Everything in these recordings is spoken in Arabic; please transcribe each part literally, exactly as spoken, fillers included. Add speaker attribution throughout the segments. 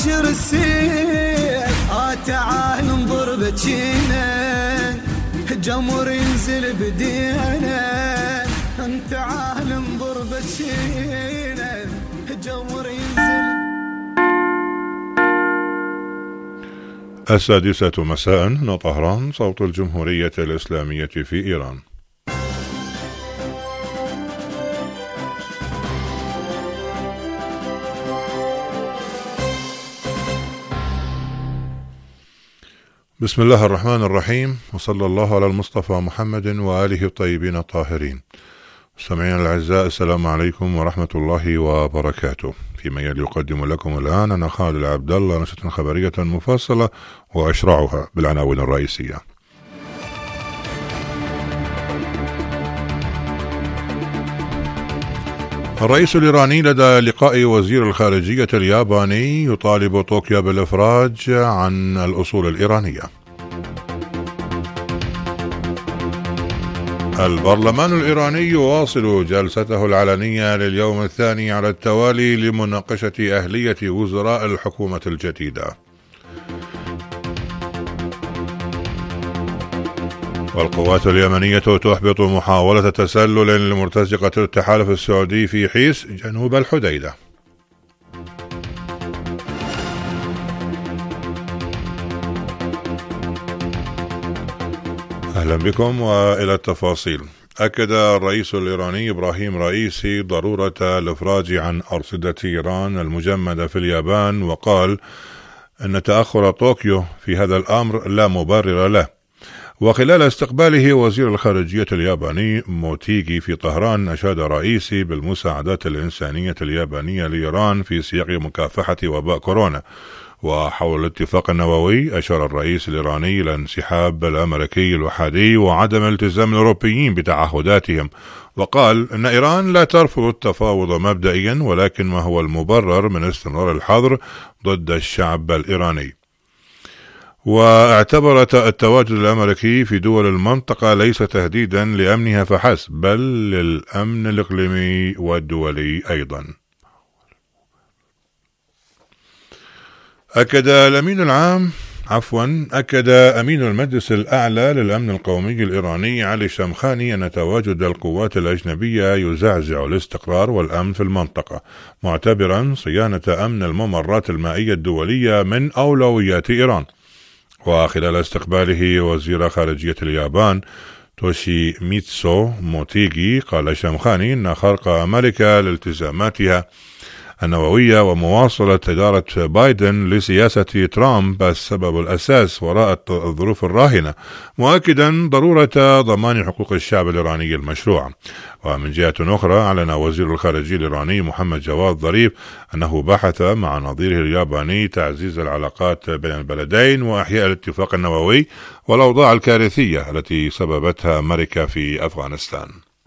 Speaker 1: ينشر السيف. آه تعال انظر بجينا جمر ينزل بدينا. تعال انظر بجينا جمر ينزل.
Speaker 2: السادسة مساء من طهران، صوت الجمهورية الإسلامية في إيران. بسم الله الرحمن الرحيم، وصلى الله على المصطفى محمد وآله الطيبين الطاهرين. مستمعينا الأعزاء، السلام عليكم ورحمة الله وبركاته. فيما يلي يقدم لكم الآن أنا خالد عبد الله نشرة خبرية مفصلة وأشرعها بالعناوين الرئيسية. الرئيس الإيراني لدى لقاء وزير الخارجية الياباني يطالب طوكيو بالإفراج عن الأصول الإيرانية. البرلمان الإيراني يواصل جلسته العلنية لليوم الثاني على التوالي لمناقشة أهلية وزراء الحكومة الجديدة. والقوات اليمنية تحبط محاولة تسلل لمرتزقة التحالف السعودي في حيس جنوب الحديدة. أهلا بكم وإلى التفاصيل. أكد الرئيس الإيراني إبراهيم رئيسي ضرورة الإفراج عن أرصدة إيران المجمدة في اليابان، وقال أن تأخر طوكيو في هذا الأمر لا مبرر له. وخلال استقباله وزير الخارجية الياباني موتيغي في طهران، أشاد رئيسي بالمساعدات الإنسانية اليابانية لإيران في سياق مكافحة وباء كورونا. وحول الاتفاق النووي أشار الرئيس الإيراني إلى انسحاب الأمريكي الوحدي وعدم التزام الأوروبيين بتعهداتهم، وقال أن إيران لا ترفض التفاوض مبدئيا، ولكن ما هو المبرر من استمرار الحظر ضد الشعب الإيراني. واعتبر التواجد الأمريكي في دول المنطقة ليس تهديدا لأمنها فحسب، بل للأمن الإقليمي والدولي أيضا. أكد الأمين العام عفوا أكد أمين المجلس الأعلى للأمن القومي الإيراني علي شمخاني أن تواجد القوات الأجنبية يزعزع الاستقرار والأمن في المنطقة، معتبرا صيانة أمن الممرات المائية الدولية من أولويات إيران. وخلال استقباله وزير خارجية اليابان توشيميتسو موتيغي، قال شمخاني أن خرق أمريكا لالتزاماتها النووية ومواصلة إدارة بايدن لسياسة ترامب السبب الأساس وراء الظروف الراهنة، مؤكدا ضرورة ضمان حقوق الشعب الإيراني المشروع. ومن جهة أخرى أعلن وزير الخارجية الإيراني محمد جواد ظريف أنه بحث مع نظيره الياباني تعزيز العلاقات بين البلدين وإحياء الاتفاق النووي والأوضاع الكارثية التي سببتها أمريكا في أفغانستان.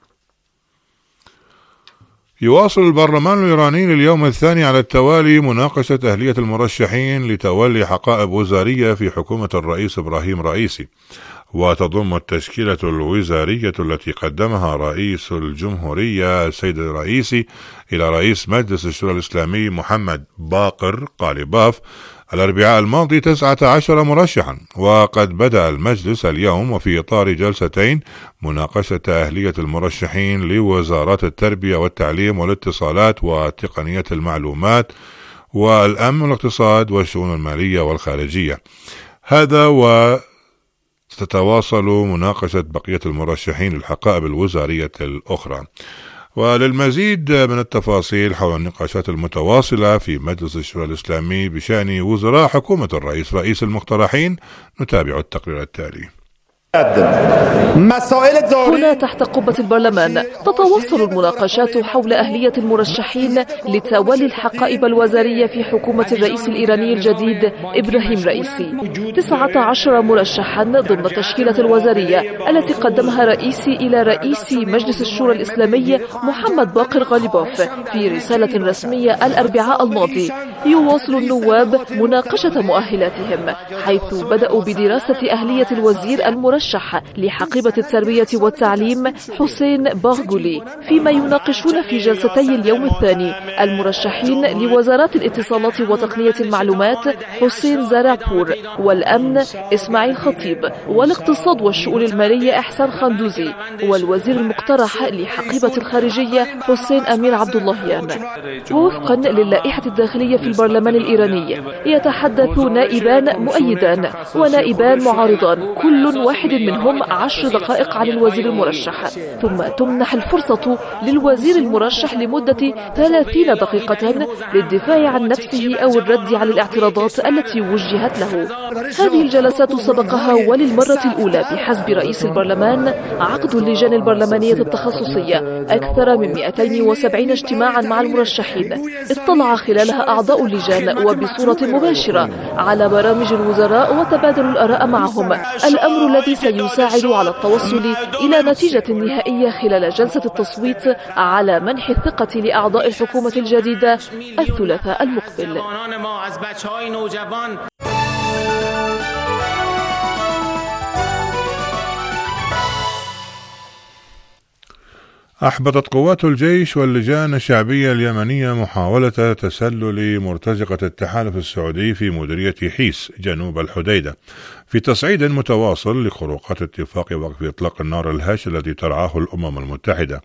Speaker 2: يواصل البرلمان الإيراني لليوم الثاني على التوالي مناقشة أهلية المرشحين لتولي حقائب وزارية في حكومة الرئيس إبراهيم رئيسي، وتضم التشكيلة الوزارية التي قدمها رئيس الجمهورية السيد الرئيسي إلى رئيس مجلس الشورى الإسلامي محمد باقر غالباف الأربعاء الماضي تسعة عشر مرشحا. وقد بدأ المجلس اليوم وفي إطار جلستين مناقشة أهلية المرشحين لوزارات التربية والتعليم والاتصالات وتقنية المعلومات والأمن والاقتصاد والشؤون المالية والخارجية. هذا و ستتواصل مناقشة بقية المرشحين للحقائب الوزارية الأخرى. وللمزيد من التفاصيل حول النقاشات المتواصلة في مجلس الشورى الإسلامي بشأن وزراء حكومة الرئيس رئيس المقترحين نتابع التقرير التالي.
Speaker 3: هنا تحت قبة البرلمان تتواصل المناقشات حول أهلية المرشحين لتولي الحقائب الوزارية في حكومة الرئيس الإيراني الجديد إبراهيم رئيسي. تسعة عشر مرشحا ضمن التشكيلة الوزارية التي قدمها رئيسي إلى رئيس مجلس الشورى الإسلامي محمد باقر غالباف في رسالة رسمية الأربعاء الماضي. يواصل النواب مناقشة مؤهلاتهم، حيث بدأوا بدراسة أهلية الوزير المرشح لحقيبة التربية والتعليم حسين باغولي، فيما يناقشون في جلستي اليوم الثاني المرشحين لوزارات الاتصالات وتقنية المعلومات حسين زرابور، والأمن إسماعيل خطيب، والاقتصاد والشؤون المالية إحسان خندوزي، والوزير المقترح لحقيبة الخارجية حسين أمير عبد اللهيان. ووفقا للائحة الداخلية في البرلمان الإيراني يتحدث نائبان مؤيدان ونائبان معارضان، كل واحد منهم عشر دقائق عن الوزير المرشح، ثم تمنح الفرصة للوزير المرشح لمدة ثلاثين دقيقة للدفاع عن نفسه أو الرد على الاعتراضات التي وجهت له. هذه الجلسات سبقها وللمرة الأولى بحسب رئيس البرلمان عقد اللجان البرلمانية التخصصية أكثر من مئتين وسبعين اجتماعا مع المرشحين، اطلع خلالها أعضاء اللجان وبصورة مباشرة على برامج الوزراء وتبادلوا الآراء معهم، الأمر الذي سيساعد على التوصل إلى نتيجة نهائية خلال جلسة التصويت على منح الثقة لأعضاء الحكومة الجديدة الثلاثاء المقبل.
Speaker 2: أحبطت قوات الجيش واللجان الشعبية اليمنية محاولة تسلل مرتزقة التحالف السعودي في مديرية حيس جنوب الحديدة في تصعيد متواصل لخروقات اتفاق وقف إطلاق النار الهش الذي ترعاه الأمم المتحدة.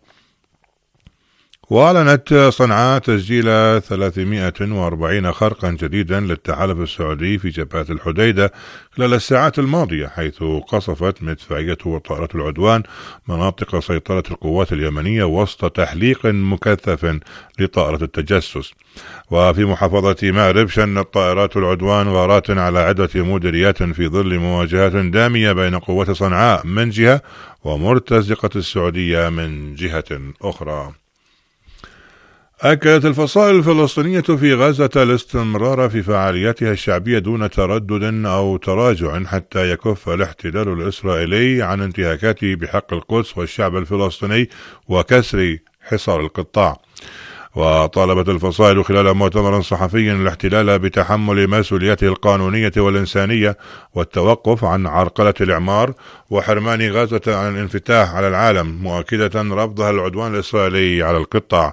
Speaker 2: وأعلنت صنعاء تسجيل ثلاثمئة وأربعين خرقا جديدا للتحالف السعودي في جبهة الحديدة خلال الساعات الماضية، حيث قصفت مدفعية وطائرات العدوان مناطق سيطرة القوات اليمنية وسط تحليق مكثف لطائرة التجسس. وفي محافظة مأرب شنت طائرات العدوان غارات على عدة مديريات في ظل مواجهات دامية بين قوات صنعاء من جهة ومرتزقة السعودية من جهة أخرى. أكدت الفصائل الفلسطينية في غزة الاستمرار في فعالياتها الشعبية دون تردد أو تراجع حتى يكف الاحتلال الإسرائيلي عن انتهاكاته بحق القدس والشعب الفلسطيني وكسر حصار القطاع. وطالبت الفصائل خلال مؤتمر صحفي الاحتلال بتحمل مسؤوليته القانونية والإنسانية والتوقف عن عرقلة الإعمار وحرمان غزة عن الانفتاح على العالم، مؤكدة رفضها العدوان الإسرائيلي على القطاع.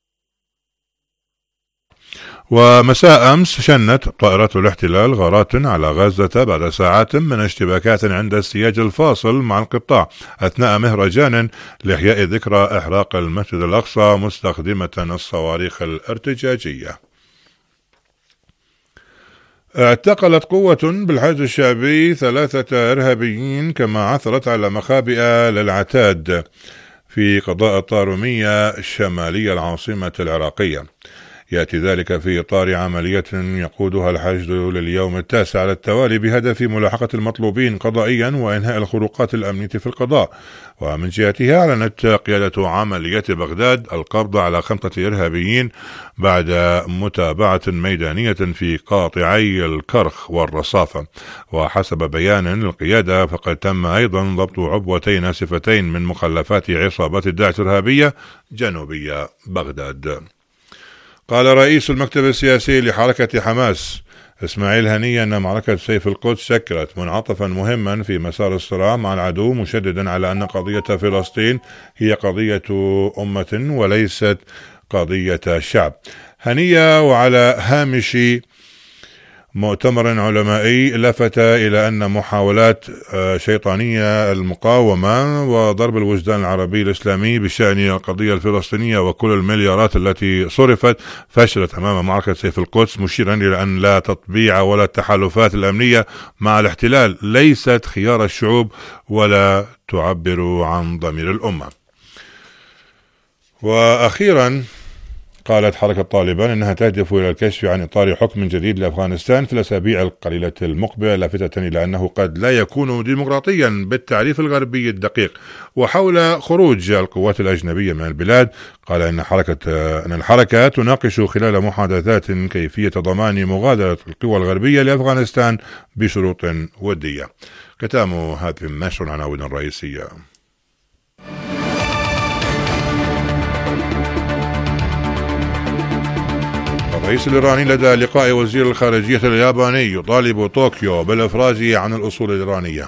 Speaker 2: ومساء أمس شنت طائرات الاحتلال غارات على غزة بعد ساعات من اشتباكات عند السياج الفاصل مع القطاع أثناء مهرجان لإحياء ذكرى إحراق المسجد الأقصى مستخدمة الصواريخ الارتجاجية. اعتقلت قوة بالحشد الشعبي ثلاثة إرهابيين كما عثرت على مخابئ للعتاد في قضاء طارمية الشمالية العاصمة العراقية. يأتي ذلك في إطار عملية يقودها الحشد لليوم التاسع على التوالي بهدف ملاحقة المطلوبين قضائيا وإنهاء الخروقات الأمنية في القضاء. ومن جهتها أعلنت قيادة عملية بغداد القبض على خمسة إرهابيين بعد متابعة ميدانية في قاطعي الكرخ والرصافة. وحسب بيان للقيادة فقد تم أيضا ضبط عبوتين ناسفتين من مخلفات عصابات داعش الإرهابية جنوبي بغداد. قال رئيس المكتب السياسي لحركة حماس إسماعيل هنية أن معركة سيف القدس شكلت منعطفا مهما في مسار الصراع مع العدو، مشددا على أن قضية فلسطين هي قضية أمة وليست قضية شعب. هنية وعلى هامش مؤتمر علمائي لفت إلى أن محاولات شيطانية المقاومة وضرب الوجدان العربي الإسلامي بشأن القضية الفلسطينية وكل المليارات التي صرفت فشلت أمام معركة سيف القدس، مشيرا إلى أن لا تطبيع ولا التحالفات الأمنية مع الاحتلال ليست خيار الشعوب ولا تعبر عن ضمير الأمة. وأخيرا قالت حركة طالبان إنها تهدف إلى الكشف عن إطار حكم جديد لأفغانستان في الأسابيع القليلة المقبلة، لافتة إلى أنه قد لا يكون ديمقراطيا بالتعريف الغربي الدقيق. وحول خروج القوات الأجنبية من البلاد قال إن حركة أن الحركة تناقش خلال محادثات كيفية ضمان مغادرة القوى الغربية لأفغانستان بشروط ودية. ختام هذه النشر العناوين الرئيسية. الرئيس الإيراني لدى لقاء وزير الخارجية الياباني يطالب طوكيو بالإفراج عن الأصول الإيرانية.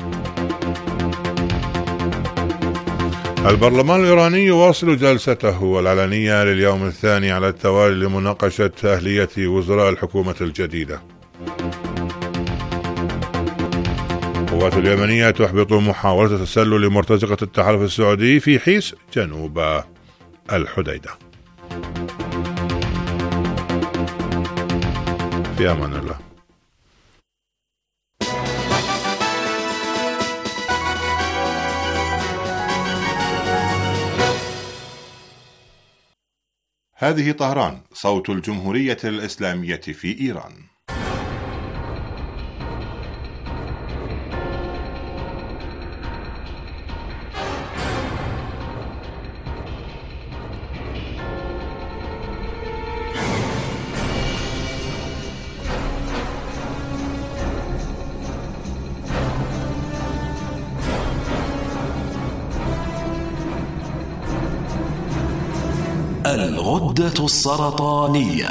Speaker 2: البرلمان الإيراني يواصل جلسته العلنية لليوم الثاني على التوالي لمناقشة أهلية وزراء الحكومة الجديدة. القوات اليمنية تحبط محاولة تسلل مرتزقة التحالف السعودي في حيس جنوب الحديدة. في أمان الله. هذه طهران، صوت الجمهورية الإسلامية في إيران.
Speaker 4: الغدة السرطانية.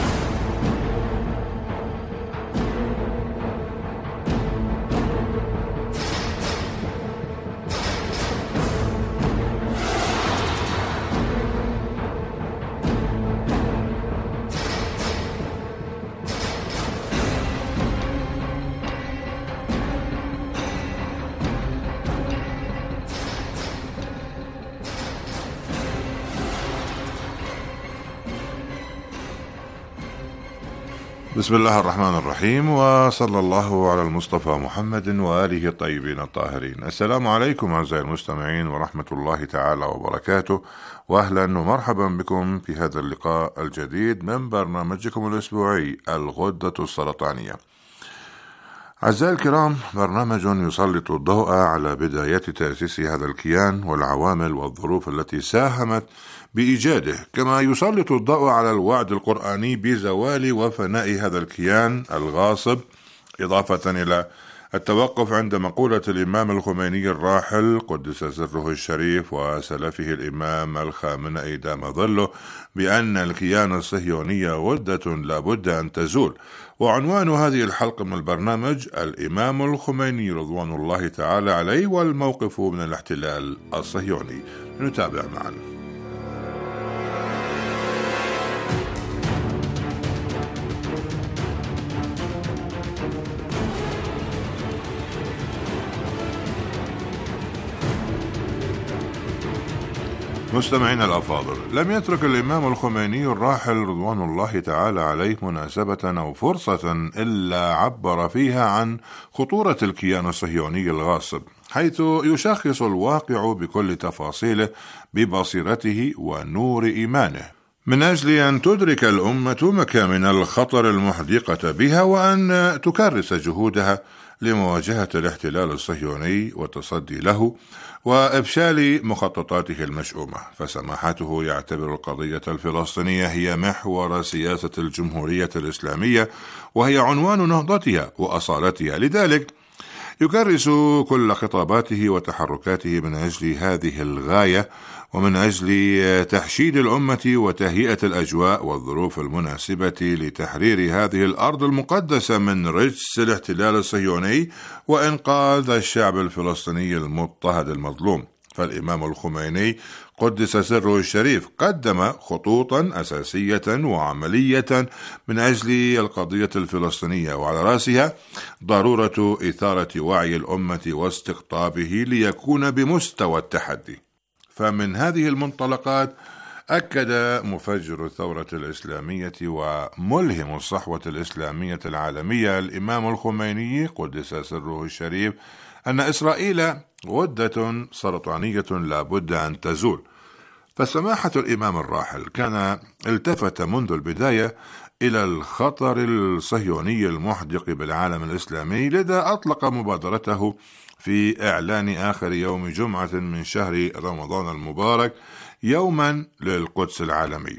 Speaker 2: بسم الله الرحمن الرحيم، وصلى الله على المصطفى محمد وآله الطيبين الطاهرين. السلام عليكم أعزائي المستمعين ورحمة الله تعالى وبركاته، وأهلا ومرحبا بكم في هذا اللقاء الجديد من برنامجكم الأسبوعي الغدة السرطانية. أعزائي الكرام، برنامج يسلط الضوء على بدايات تأسيس هذا الكيان والعوامل والظروف التي ساهمت بإيجاده، كما يسلط الضوء على الوعد القرآني بزوال وفناء هذا الكيان الغاصب، إضافة إلى التوقف عند مقولة الإمام الخميني الراحل قدس سره الشريف وسلفه الإمام الخامنئي دام ظله بأن الكيان الصهيوني غدة لابد أن تزول. وعنوان هذه الحلقة من البرنامج الإمام الخميني رضوان الله تعالى عليه والموقف من الاحتلال الصهيوني. نتابع معا. مستمعين الأفاضل، لم يترك الإمام الخميني الراحل رضوان الله تعالى عليه مناسبة أو فرصة إلا عبر فيها عن خطورة الكيان الصهيوني الغاصب، حيث يشخص الواقع بكل تفاصيله ببصيرته ونور إيمانه، من أجل أن تدرك الأمة مكامن الخطر المحدقة بها، وأن تكرس جهودها لمواجهة الاحتلال الصهيوني والتصدي له وإفشال مخططاته المشؤومة. فسماحته يعتبر القضية الفلسطينية هي محور سياسة الجمهورية الإسلامية، وهي عنوان نهضتها وأصالتها، لذلك يكرس كل خطاباته وتحركاته من أجل هذه الغاية، ومن أجل تحشيد الأمة وتهيئة الأجواء والظروف المناسبة لتحرير هذه الأرض المقدسة من رجس الاحتلال الصهيوني وإنقاذ الشعب الفلسطيني المضطهد المظلوم. فالإمام الخميني قدس سره الشريف قدم خطوطا أساسية وعملية من أجل القضية الفلسطينية، وعلى رأسها ضرورة إثارة وعي الأمة واستقطابه ليكون بمستوى التحدي. فمن هذه المنطلقات أكد مفجر الثورة الإسلامية وملهم الصحوة الإسلامية العالمية الإمام الخميني قدس سره الشريف أن إسرائيل غدة سرطانية لا بد أن تزول. فسماحة الإمام الراحل كان التفت منذ البداية إلى الخطر الصهيوني المحدق بالعالم الإسلامي، لذا أطلق مبادرته في إعلان آخر يوم جمعة من شهر رمضان المبارك يوما للقدس العالمي.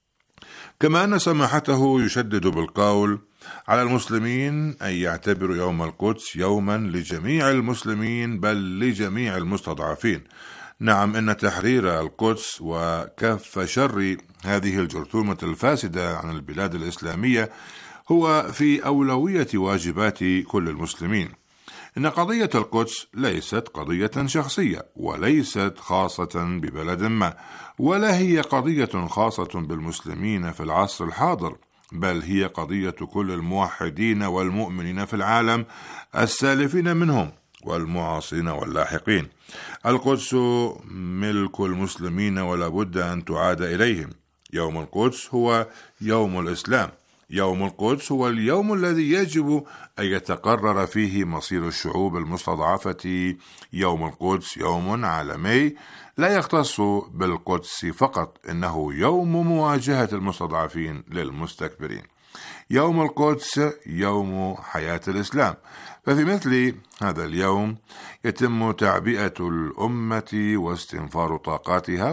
Speaker 2: كما أن سماحته يشدد بالقول على المسلمين أن يعتبروا يوم القدس يوما لجميع المسلمين بل لجميع المستضعفين، نعم، إن تحرير القدس وكف شر هذه الجرثومة الفاسدة عن البلاد الإسلامية هو في أولوية واجبات كل المسلمين. إن قضية القدس ليست قضية شخصية، وليست خاصة ببلد ما، ولا هي قضية خاصة بالمسلمين في العصر الحاضر، بل هي قضية كل الموحدين والمؤمنين في العالم، السالفين منهم والمعاصرين واللاحقين. القدس ملك المسلمين ولا بد أن تعاد إليهم. يوم القدس هو يوم الإسلام. يوم القدس هو اليوم الذي يجب أن يتقرر فيه مصير الشعوب المستضعفة. يوم القدس يوم عالمي لا يختص بالقدس فقط، إنه يوم مواجهة المستضعفين للمستكبرين. يوم القدس يوم حياة الإسلام. ففي مثل هذا اليوم يتم تعبئة الأمة واستنفار طاقاتها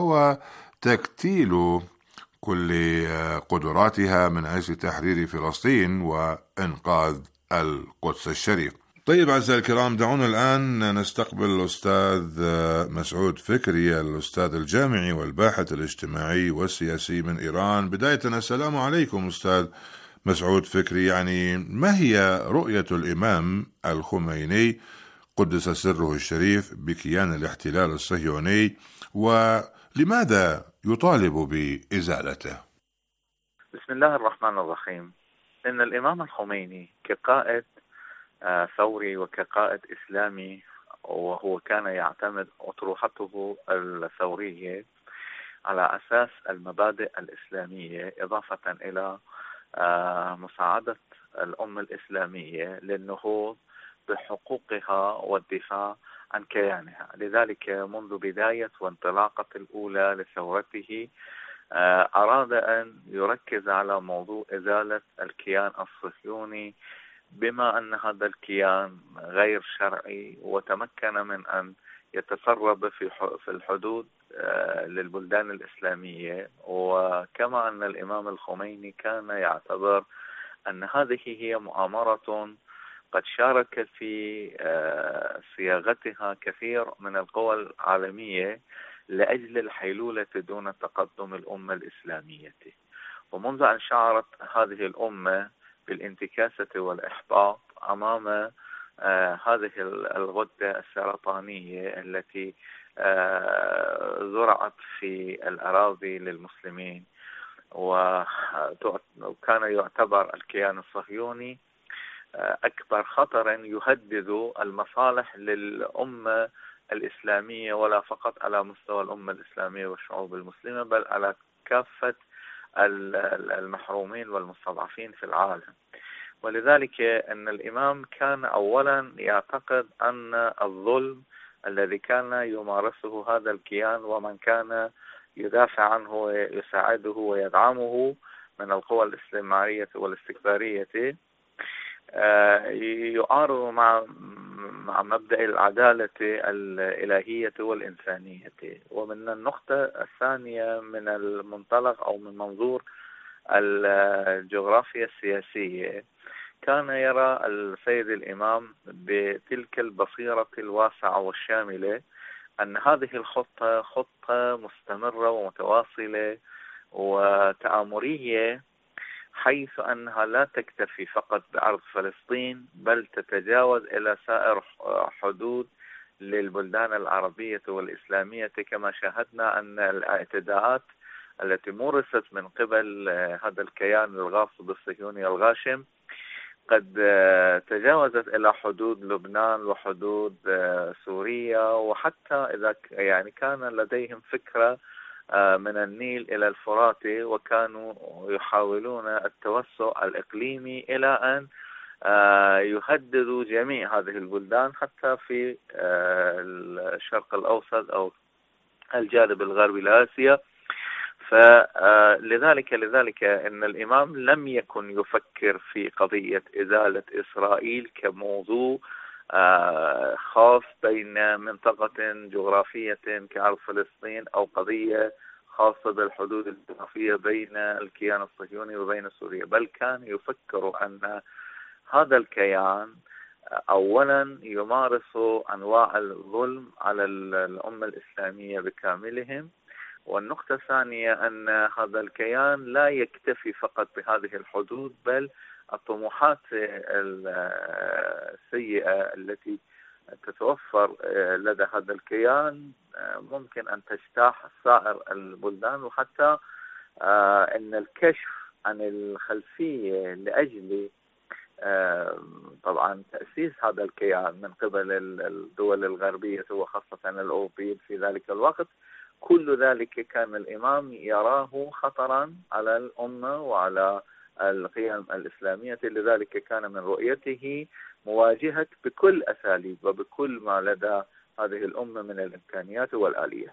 Speaker 2: وتكتيل كل قدراتها من أجل تحرير فلسطين وإنقاذ القدس الشريف. طيب أعزائي الكرام، دعونا الآن نستقبل الأستاذ مسعود فكري، الأستاذ الجامعي والباحث الاجتماعي والسياسي من إيران. بداية السلام عليكم أستاذ مسعود فكري. يعني ما هي رؤية الإمام الخميني قدس سره الشريف بكيان الاحتلال الصهيوني، ولماذا يطالب بإزالته؟
Speaker 5: بسم الله الرحمن الرحيم. إن الإمام الخميني كقائد ثوري وكقائد إسلامي، وهو كان يعتمد أطروحته الثورية على أساس المبادئ الإسلامية، إضافة إلى مساعدة الأمة الإسلامية للنهوض بحقوقها والدفاع عن كيانها. لذلك منذ بداية وانطلاقة الأولى لثورته أراد أن يركز على موضوع إزالة الكيان الصهيوني، بما أن هذا الكيان غير شرعي وتمكن من أن يتسرب في الحدود للبلدان الإسلامية. وكما أن الإمام الخميني كان يعتبر أن هذه هي مؤامرة قد شارك في صياغتها كثير من القوى العالمية لأجل الحيلولة دون تقدم الأمة الإسلامية. ومنذ أن شعرت هذه الأمة بالانتكاسة والإحباط أمام آه هذه الغدة السرطانية التي آه زرعت في الأراضي للمسلمين، وكان يعتبر الكيان الصهيوني آه أكبر خطرا يهدد المصالح للأمة الإسلامية، ولا فقط على مستوى الأمة الإسلامية والشعوب المسلمة، بل على كافة المحرومين والمستضعفين في العالم. ولذلك أن الإمام كان أولا يعتقد أن الظلم الذي كان يمارسه هذا الكيان ومن كان يدافع عنه ويساعده ويدعمه من القوى الاستعمارية والاستكبارية يعارض مع مع مبدأ العدالة الإلهية والإنسانية. ومن النقطة الثانية من المنطلق أو من منظور الجغرافيا السياسية، كان يرى السيد الإمام بتلك البصيرة الواسعة والشاملة أن هذه الخطة خطة مستمرة ومتواصلة وتآمرية، حيث أنها لا تكتفي فقط بأرض فلسطين، بل تتجاوز إلى سائر حدود للبلدان العربية والإسلامية، كما شاهدنا أن الاعتداءات التي مورست من قبل هذا الكيان الغاصب الصهيوني الغاشم قد تجاوزت إلى حدود لبنان وحدود سوريا، وحتى إذا يعني كان لديهم فكرة من النيل إلى الفرات، وكانوا يحاولون التوسع الإقليمي إلى أن يهددوا جميع هذه البلدان حتى في الشرق الأوسط أو الجانب الغربي لآسيا. فلذلك لذلك أن الإمام لم يكن يفكر في قضية إزالة إسرائيل كموضوع خاص بين منطقة جغرافية كأرض فلسطين أو قضية خاصة بالحدود الجغرافية بين الكيان الصهيوني وبين سوريا، بل كان يفكر أن هذا الكيان أولا يمارسوا أنواع الظلم على الأمة الإسلامية بكاملهم، والنقطة الثانية أن هذا الكيان لا يكتفي فقط بهذه الحدود، بل الطموحات السيئة التي تتوفر لدى هذا الكيان ممكن أن تجتاح سائر البلدان، وحتى أن الكشف عن الخلفية لأجل طبعا تأسيس هذا الكيان من قبل الدول الغربية وخاصة الأوروبيين في ذلك الوقت، كل ذلك كان الإمام يراه خطرا على الأمة وعلى القيم الإسلامية. لذلك كان من رؤيته مواجهة بكل أساليب وبكل ما لدى هذه الأمة من الإمكانيات والآليات.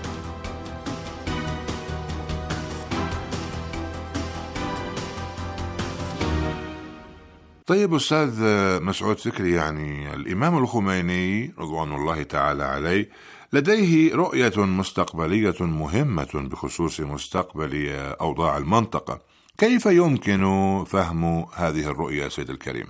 Speaker 2: طيب أستاذ مسعود فكري، يعني الإمام الخميني رضوان الله تعالى عليه لديه رؤية مستقبلية مهمة بخصوص مستقبل أوضاع المنطقة، كيف يمكن فهم هذه الرؤية سيد الكريم؟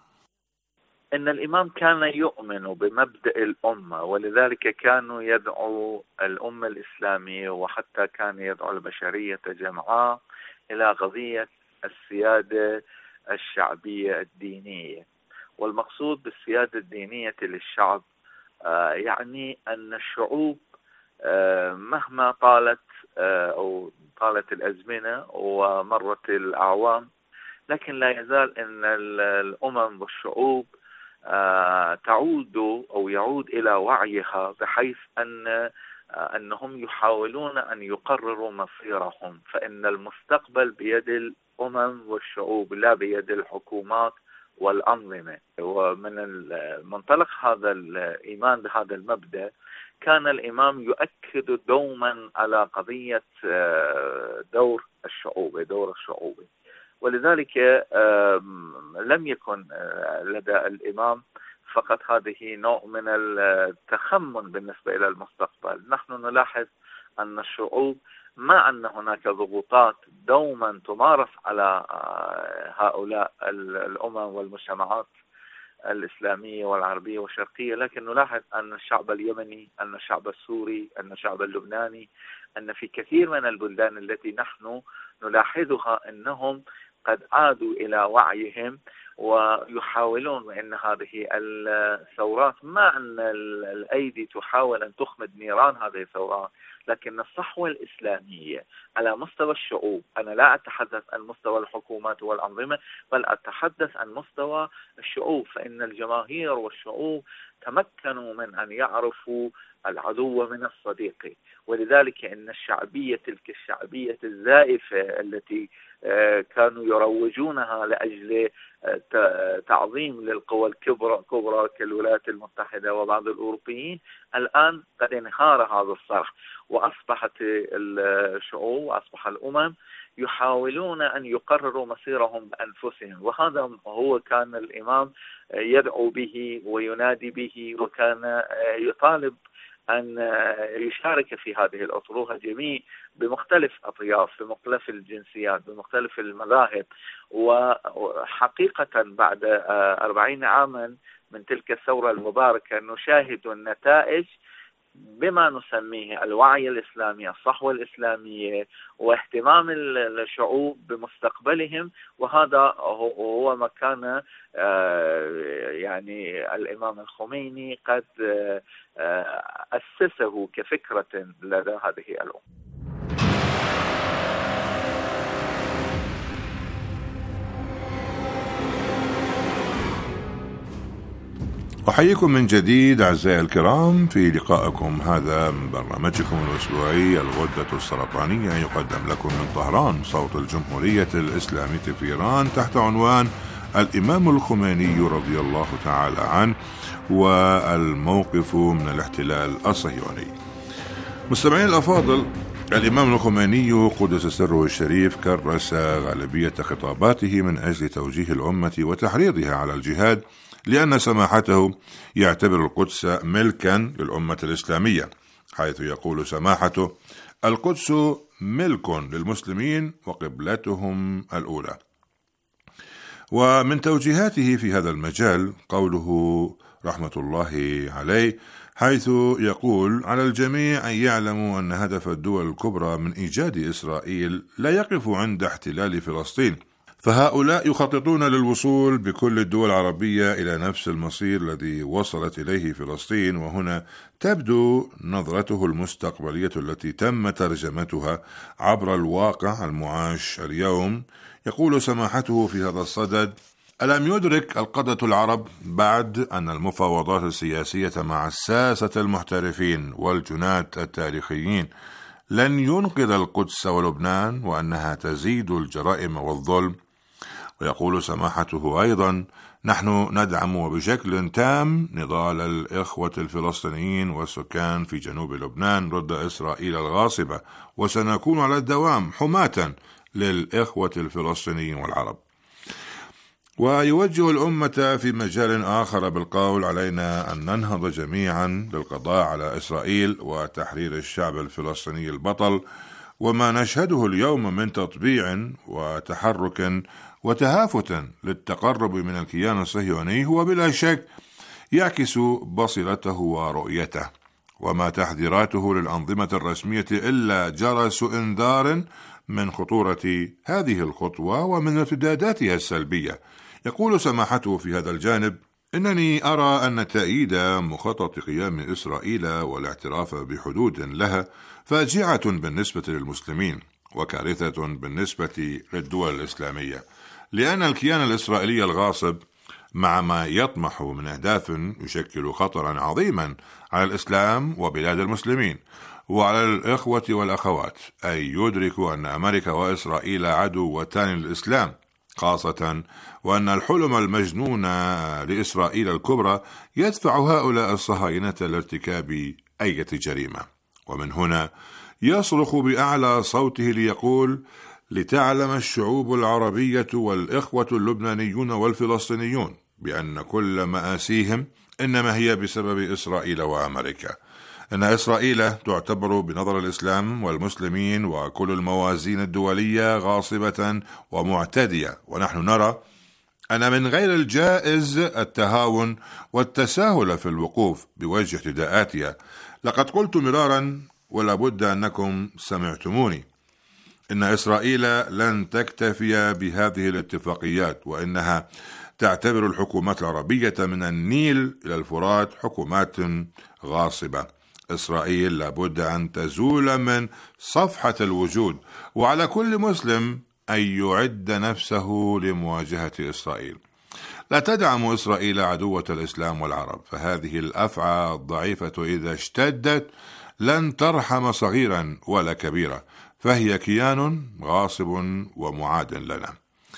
Speaker 5: إن الإمام كان يؤمن بمبدأ الأمة، ولذلك كانوا يدعو الأمة الإسلامية وحتى كان يدعو البشرية جمعاء إلى قضية السيادة الشعبية الدينية. والمقصود بالسيادة الدينية للشعب آه يعني أن الشعوب آه مهما طالت آه أو طالت الأزمنة ومرت الأعوام، لكن لا يزال أن الأمم والشعوب آه تعود أو يعود إلى وعيها، بحيث أن آه أنهم يحاولون أن يقرروا مصيرهم، فإن المستقبل بيد الأمم والشعوب لا بيد الحكومات والأنظمة. ومن منطلق هذا الإيمان بهذا المبدأ كان الإمام يؤكد دوما على قضية دور الشعوب دور الشعوب ولذلك لم يكن لدى الإمام فقط هذه نوع من التخمن بالنسبة إلى المستقبل. نحن نلاحظ أن الشعوب مع أن هناك ضغوطات دوما تمارس على هؤلاء الأمم والمجتمعات الإسلامية والعربية والشرقية، لكن نلاحظ أن الشعب اليمني، أن الشعب السوري، أن الشعب اللبناني، أن في كثير من البلدان التي نحن نلاحظها أنهم قد عادوا إلى وعيهم ويحاولون، وإن هذه الثورات مع أن الأيدي تحاول أن تخمد نيران هذه الثورات، لكن الصحوة الإسلامية على مستوى الشعوب، أنا لا أتحدث عن مستوى الحكومات والأنظمة بل أتحدث عن مستوى الشعوب، فإن الجماهير والشعوب تمكنوا من أن يعرفوا العدو من الصديق. ولذلك إن الشعبية تلك الشعبية الزائفة التي كانوا يروجونها لأجل تعظيم للقوى الكبرى كبرى كالولايات المتحدة وبعض الأوروبيين، الآن قد انهار هذا الصرح، وأصبحت الشعوب وأصبح الأمم يحاولون أن يقرروا مصيرهم بأنفسهم. وهذا هو كان الإمام يدعو به وينادي به، وكان يطالب أن يشارك في هذه الأطروحة جميع بمختلف أطياف، بمختلف الجنسيات، بمختلف المذاهب. وحقيقة بعد أربعين عاما من تلك الثورة المباركة نشاهد النتائج بما نسميه الوعي الإسلامي، الصحوة الإسلامية، واهتمام الشعوب بمستقبلهم. وهذا هو ما كان يعني الإمام الخميني قد أسسه كفكرة لدى هذه الأمة.
Speaker 2: أحييكم من جديد أعزائي الكرام في لقائكم هذا من برنامجكم الأسبوعي الغدة السرطانية، يقدم لكم من طهران صوت الجمهورية الإسلامية في إيران تحت عنوان الإمام الخميني رضي الله تعالى عنه والموقف من الاحتلال الصهيوني. مستمعين الأفاضل، الإمام الخميني قدس سره الشريف كرس غالبية خطاباته من أجل توجيه الأمة وتحريضها على الجهاد، لأن سماحته يعتبر القدس ملكا للأمة الإسلامية، حيث يقول سماحته: القدس ملك للمسلمين وقبلتهم الأولى. ومن توجيهاته في هذا المجال قوله رحمة الله عليه، حيث يقول: على الجميع أن يعلموا أن هدف الدول الكبرى من إيجاد إسرائيل لا يقف عند احتلال فلسطين، فهؤلاء يخططون للوصول بكل الدول العربية إلى نفس المصير الذي وصلت إليه فلسطين. وهنا تبدو نظرته المستقبلية التي تم ترجمتها عبر الواقع المعاش اليوم. يقول سماحته في هذا الصدد: ألم يدرك القادة العرب بعد أن المفاوضات السياسية مع الساسة المحترفين والجناة التاريخيين لن ينقذ القدس ولبنان، وأنها تزيد الجرائم والظلم؟ ويقول سماحته أيضا: نحن ندعم بشكل تام نضال الإخوة الفلسطينيين والسكان في جنوب لبنان ضد إسرائيل الغاصبة، وسنكون على الدوام حماة للإخوة الفلسطينيين والعرب. ويوجه الأمة في مجال آخر بالقول: علينا أن ننهض جميعا للقضاء على إسرائيل وتحرير الشعب الفلسطيني البطل. وما نشهده اليوم من تطبيع وتحرك وتهافت للتقرب من الكيان الصهيوني هو بلا شك يعكس بصيرته ورؤيته، وما تحذيراته للأنظمة الرسمية إلا جرس إنذار من خطورة هذه الخطوة ومن ارتداداتها السلبية. يقول سماحته في هذا الجانب: إنني أرى أن تأييد مخطط قيام إسرائيل والاعتراف بحدود لها فاجعة بالنسبة للمسلمين وكارثة بالنسبة للدول الإسلامية، لأن الكيان الإسرائيلي الغاصب مع ما يطمح من أهداف يشكل خطرا عظيما على الإسلام وبلاد المسلمين وعلى الإخوة والأخوات، أي يدركوا أن أمريكا وإسرائيل عدوتان للإسلام خاصة، وأن الحلم المجنون لإسرائيل الكبرى يدفع هؤلاء الصهاينة لارتكاب أي جريمة. ومن هنا يصرخ بأعلى صوته ليقول: لتعلم الشعوب العربية والإخوة اللبنانيون والفلسطينيون بأن كل مآسيهم إنما هي بسبب إسرائيل وأمريكا، أن إسرائيل تعتبر بنظر الإسلام والمسلمين وكل الموازين الدولية غاصبة ومعتدية، ونحن نرى أن من غير الجائز التهاون والتساهل في الوقوف بوجه اعتداءاتها. لقد قلت مرارا ولا بد أنكم سمعتموني إن إسرائيل لن تكتفي بهذه الاتفاقيات، وإنها تعتبر الحكومات العربية من النيل إلى الفرات حكومات غاصبة. إسرائيل لابد أن تزول من صفحة الوجود، وعلى كل مسلم أن يعد نفسه لمواجهة إسرائيل. لا تدعم إسرائيل عدوة الإسلام والعرب، فهذه الأفعى الضعيفة إذا اشتدت لن ترحم صغيرا ولا كبيرا، فهي كيان غاصب ومعاد لنا.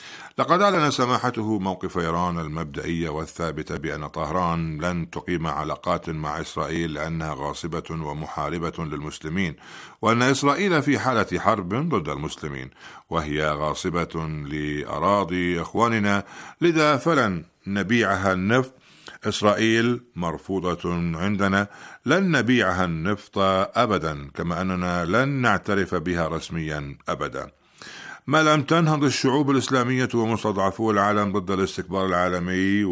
Speaker 2: لقد أعلن سماحته موقف إيران المبدئي والثابت بأن طهران لن تقيم علاقات مع إسرائيل لأنها غاصبة ومحاربة للمسلمين، وأن إسرائيل في حالة حرب ضد المسلمين وهي غاصبة لأراضي إخواننا، لذا فلن نبيعها النفط. إسرائيل مرفوضة عندنا، لن نبيعها النفط أبدا، كما أننا لن نعترف بها رسميا أبدا. ما لم تنهض الشعوب الإسلامية ومستضعفو العالم ضد الاستكبار العالمي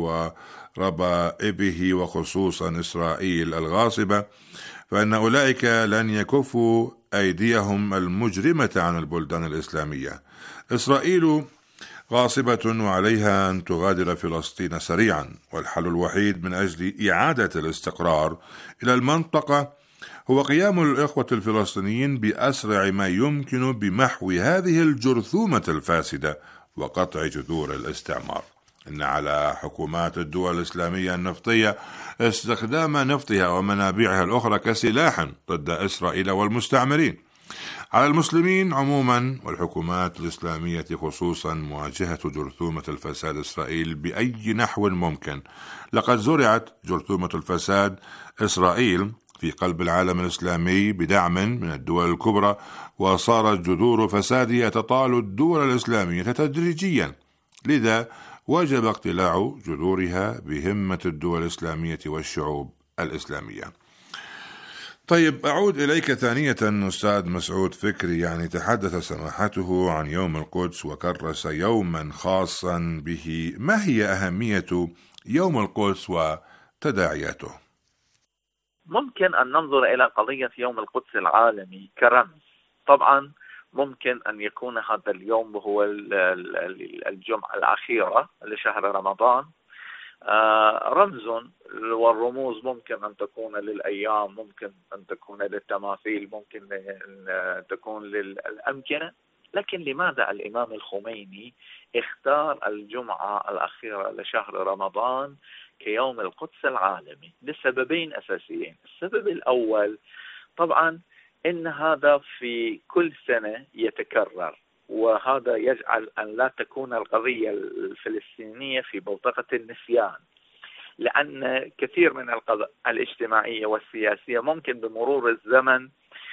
Speaker 2: وربائبه وخصوصا إسرائيل الغاصبة، فإن أولئك لن يكفوا أيديهم المجرمة عن البلدان الإسلامية. إسرائيل غاصبة وعليها أن تغادر فلسطين سريعا، والحل الوحيد من أجل إعادة الاستقرار إلى المنطقة هو قيام الإخوة الفلسطينيين بأسرع ما يمكن بمحو هذه الجرثومة الفاسدة وقطع جذور الاستعمار. إن على حكومات الدول الإسلامية النفطية استخدام نفطها ومنابعها الأخرى كسلاح ضد إسرائيل والمستعمرين. على المسلمين عموما والحكومات الإسلامية خصوصا مواجهة جرثومة الفساد إسرائيل بأي نحو ممكن. لقد زرعت جرثومة الفساد إسرائيل في قلب العالم الإسلامي بدعم من الدول الكبرى، وصارت جذور فسادها تطال الدول الإسلامية تدريجيا، لذا وجب اقتلاع جذورها بهمة الدول الإسلامية والشعوب الإسلامية. طيب أعود إليك ثانية أستاذ مسعود فكري. يعني تحدث سماحته عن يوم القدس وكرس يوما خاصا به، ما هي أهمية يوم القدس وتداعياته؟
Speaker 5: ممكن أن ننظر إلى قضية يوم القدس العالمي كرمز. طبعا ممكن أن يكون هذا اليوم هو الجمعة الأخيرة لشهر رمضان، رمز، والرموز ممكن أن تكون للأيام، ممكن أن تكون للتماثيل، ممكن أن تكون للأمكنة. لكن لماذا الإمام الخميني اختار الجمعة الأخيرة لشهر رمضان كيوم القدس العالمي؟ لسببين أساسيين. السبب الأول طبعا إن هذا في كل سنة يتكرر، وهذا يجعل أن لا تكون القضية الفلسطينية في بوتقة النسيان، لأن كثير من القضايا الاجتماعية والسياسية ممكن بمرور الزمن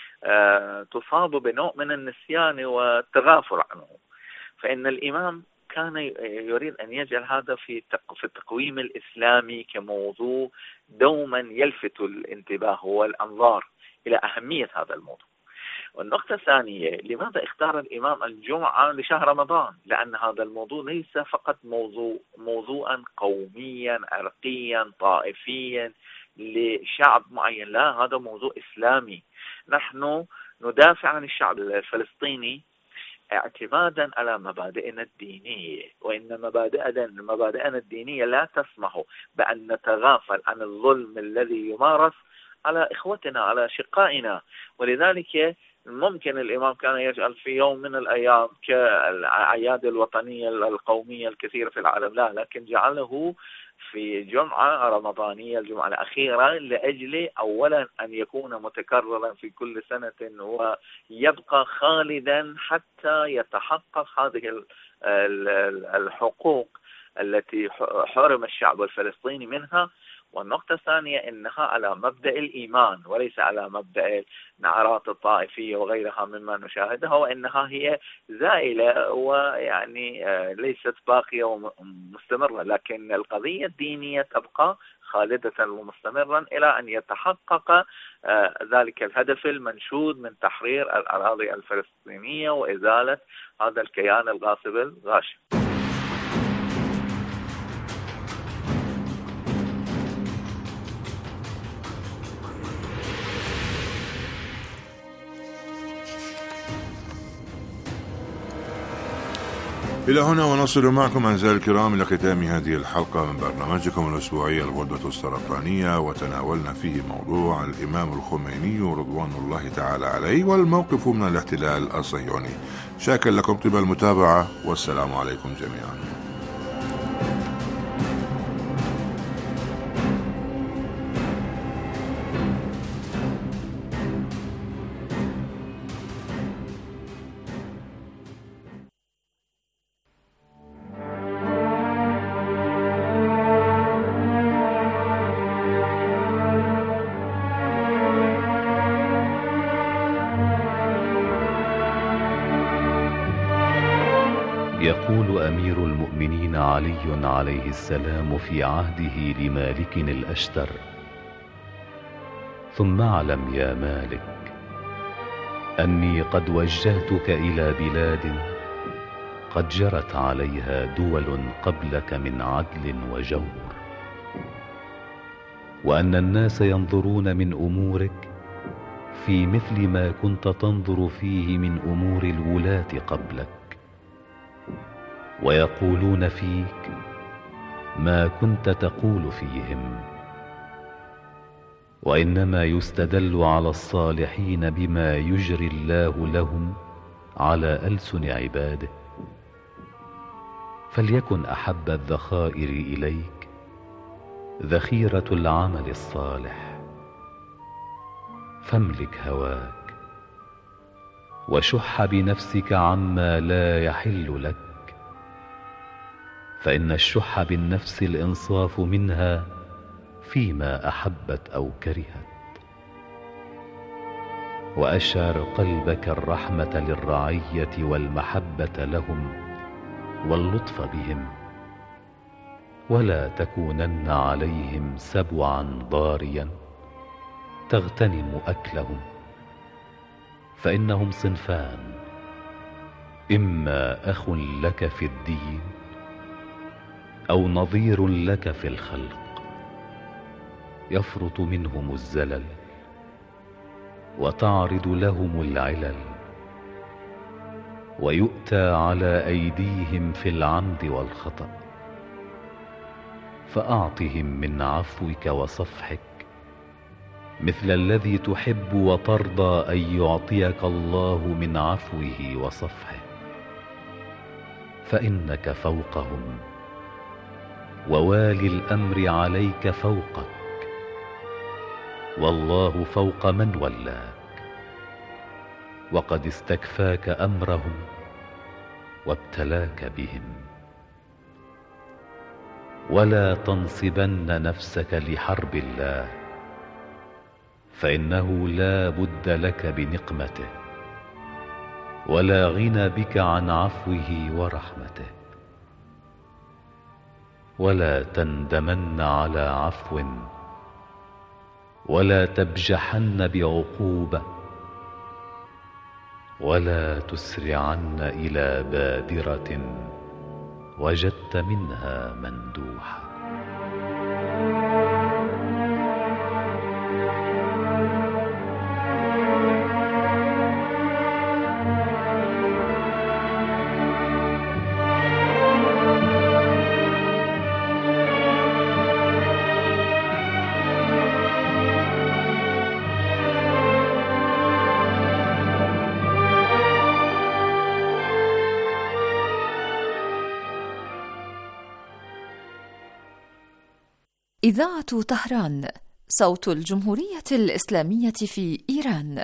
Speaker 5: تصاب بنوع من النسيان والتغافل عنه. فإن الإمام كان يريد أن يجعل هذا في في التقويم الإسلامي كموضوع دوما يلفت الانتباه والأنظار إلى أهمية هذا الموضوع. والنقطة الثانية، لماذا اختار الإمام الجمعة لشهر رمضان؟ لأن هذا الموضوع ليس فقط موضوع موضوعا قوميا عرقيا طائفيا لشعب معين، لا، هذا موضوع إسلامي. نحن ندافع عن الشعب الفلسطيني اعتمادا على مبادئنا الدينية، وإن مبادئنا مبادئنا الدينية لا تسمح بأن نتغافل عن الظلم الذي يمارس على إخوتنا على شقائنا. ولذلك ممكن الإمام كان يجعل في يوم من الأيام كالأعياد الوطنية القومية الكثيرة في العالم، لا، لكن جعله في جمعة رمضانية، الجمعة الأخيرة، لأجل أولا أن يكون متكررا في كل سنة ويبقى خالدا حتى يتحقق هذه الحقوق التي حرم الشعب الفلسطيني منها. والنقطة الثانية إنها على مبدأ الإيمان وليس على مبدأ النعرات الطائفية وغيرها مما نشاهدها، وإنها هي زائلة ويعني ليست باقية ومستمرة، لكن القضية الدينية تبقى خالدة ومستمرا إلى أن يتحقق ذلك الهدف المنشود من تحرير الأراضي الفلسطينية وإزالة هذا الكيان الغاصب الغاشم.
Speaker 2: إلى هنا ونصل معكم أعزائي الكرام إلى ختام هذه الحلقة من برنامجكم الأسبوعي الغدة السرطانية، وتناولنا فيه موضوع الإمام الخميني رضوان الله تعالى عليه والموقف من الاحتلال الصهيوني. شاكر لكم طيب المتابعة، والسلام عليكم جميعا.
Speaker 6: يقول أمير المؤمنين علي عليه السلام في عهده لمالك الأشتر: ثم اعلم يا مالك أني قد وجهتك إلى بلاد قد جرت عليها دول قبلك من عدل وجور، وأن الناس ينظرون من أمورك في مثل ما كنت تنظر فيه من أمور الولاة قبلك، ويقولون فيك ما كنت تقول فيهم، وإنما يستدل على الصالحين بما يجري الله لهم على ألسن عباده. فليكن أحب الذخائر إليك ذخيرة العمل الصالح، فاملك هواك وشح بنفسك عما لا يحل لك، فإن الشح بالنفس الإنصاف منها فيما أحبت أو كرهت. وأشعر قلبك الرحمة للرعية والمحبة لهم واللطف بهم، ولا تكونن عليهم سبعا ضاريا تغتنم أكلهم، فإنهم صنفان: إما أخ لك في الدين أو نظير لك في الخلق، يفرط منهم الزلل وتعرض لهم العلل، ويؤتى على أيديهم في العمد والخطأ، فأعطهم من عفوك وصفحك مثل الذي تحب وترضى أن يعطيك الله من عفوه وصفحه، فإنك فوقهم، ووالي الأمر عليك فوقك، والله فوق من ولاك، وقد استكفاك أمرهم وابتلاك بهم. ولا تنصبن نفسك لحرب الله، فإنه لا بد لك بنقمته، ولا غنى بك عن عفوه ورحمته. ولا تندمن على عفو، ولا تبجحن بعقوبة، ولا تسرعن إلى بادرة وجدت منها مندوحة.
Speaker 3: إذاعة طهران، صوت الجمهورية الإسلامية في إيران.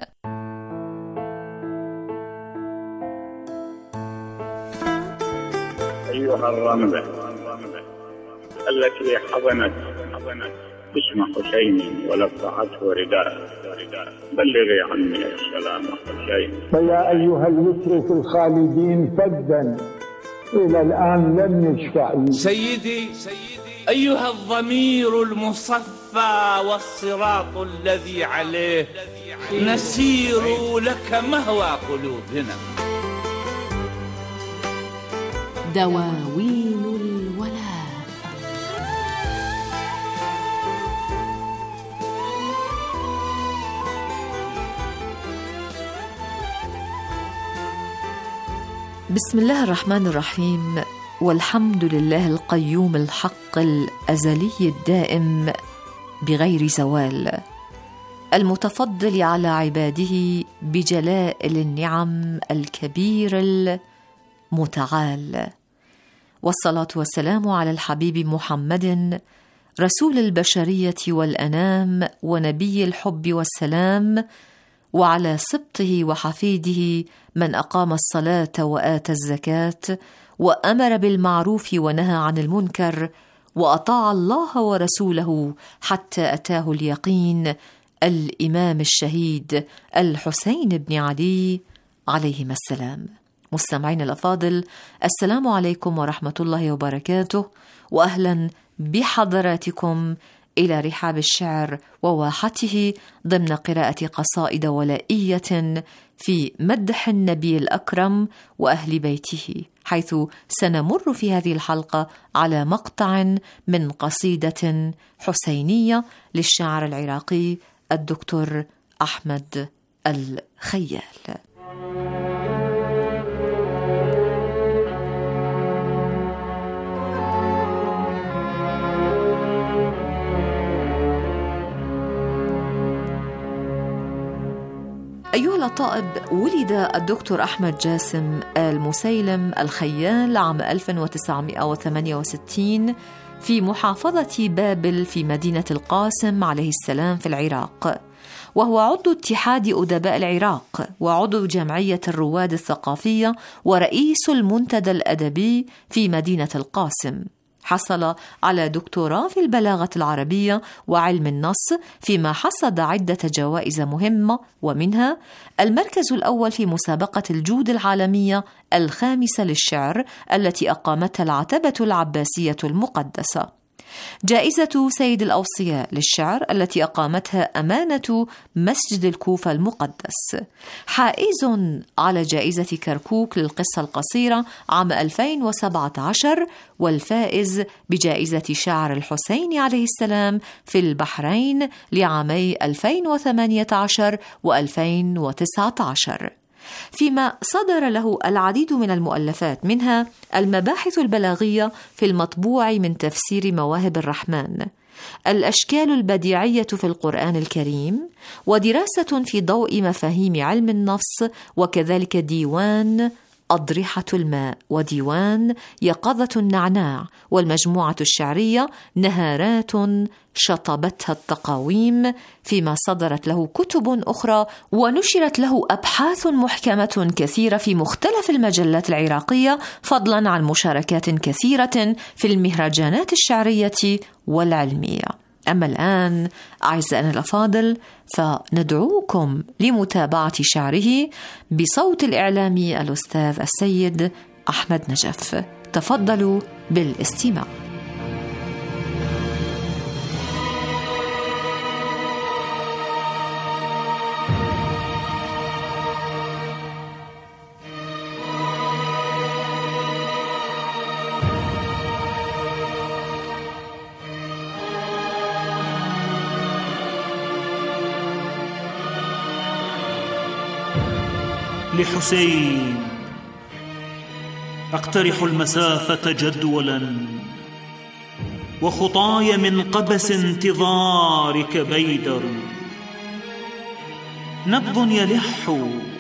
Speaker 7: أيها الرملة التي حضنت اسم حسين ولفعته رداء، بلغي عني السلام حسين.
Speaker 8: فيا أيها الوتر في الخالدين فدا إلى الآن لم يشفع.
Speaker 9: سيدي أيها الضمير المصفى والصراط الذي عليه نسير لك مهوى قلوبنا.
Speaker 3: دواوين الولاء. بسم الله الرحمن الرحيم، والحمد لله القيوم الحق الأزلي الدائم بغير زوال، المتفضل على عباده بجلائل النعم الكبير المتعال، والصلاة والسلام على الحبيب محمد رسول البشرية والأنام ونبي الحب والسلام، وعلى سبطه وحفيده من أقام الصلاة وآتى الزكاة وأمر بالمعروف ونهى عن المنكر وأطاع الله ورسوله حتى أتاه اليقين، الإمام الشهيد الحسين بن علي عليهما السلام. مستمعين الأفاضل، السلام عليكم ورحمة الله وبركاته، وأهلا بحضراتكم إلى رحاب الشعر وواحته ضمن قراءة قصائد ولائية في مدح النبي الأكرم وأهل بيته، حيث سنمر في هذه الحلقة على مقطع من قصيدة حسينية للشاعر العراقي الدكتور أحمد الخيال. أيها الطائب، ولد الدكتور أحمد جاسم المسيلم الخيال عام ألف وتسعمائة وثمانية وستين في محافظة بابل في مدينة القاسم عليه السلام في العراق، وهو عضو اتحاد أدباء العراق وعضو جمعية الرواد الثقافية ورئيس المنتدى الأدبي في مدينة القاسم. حصل على دكتوراه في البلاغة العربية وعلم النص، فيما حصد عدة جوائز مهمة، ومنها المركز الأول في مسابقة الجود العالمية الخامسة للشعر التي أقامتها العتبة العباسية المقدسة،
Speaker 10: جائزة سيد الأوصياء للشعر التي أقامتها أمانة مسجد الكوفة المقدس. حائز على جائزة كركوك للقصة القصيرة عام ألفين وسبعة عشر، والفائز بجائزة شعر الحسين عليه السلام في البحرين لعامي ألفين وثمانية عشر وألفين وتسعة عشر. فيما صدر له العديد من المؤلفات، منها المباحث البلاغية في المطبوع من تفسير مواهب الرحمن، الأشكال البديعية في القرآن الكريم، ودراسة في ضوء مفاهيم علم النفس، وكذلك ديوان أضرحة الماء، وديوان يقظة النعناع، والمجموعة الشعرية نهارات شطبتها التقاويم، فيما صدرت له كتب أخرى ونشرت له أبحاث محكمة كثيرة في مختلف المجلات العراقية، فضلا عن مشاركات كثيرة في المهرجانات الشعرية والعلمية. أما الآن أعزائنا الأفاضل، فندعوكم لمتابعة شعره بصوت الإعلامي الأستاذ السيد أحمد نجف. تفضلوا بالاستماع.
Speaker 11: لحسين أقترح المسافة جدولا، وخطاي من قبس انتظارك بيدر. نبض يلح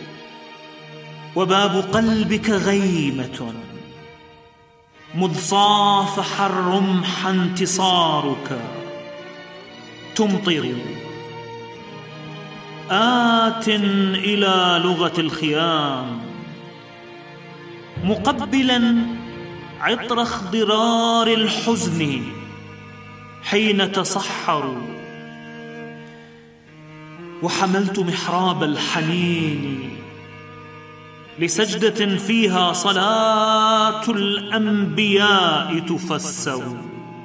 Speaker 11: وباب قلبك غيمة، مذ صافح الرمح انتصارك. تمطر آت إلى لغة الخيام، مقبلا عطر اخضرار الحزن حين تصحر. وحملت محراب الحنين لسجدة فيها صلاة الأنبياء تفسر.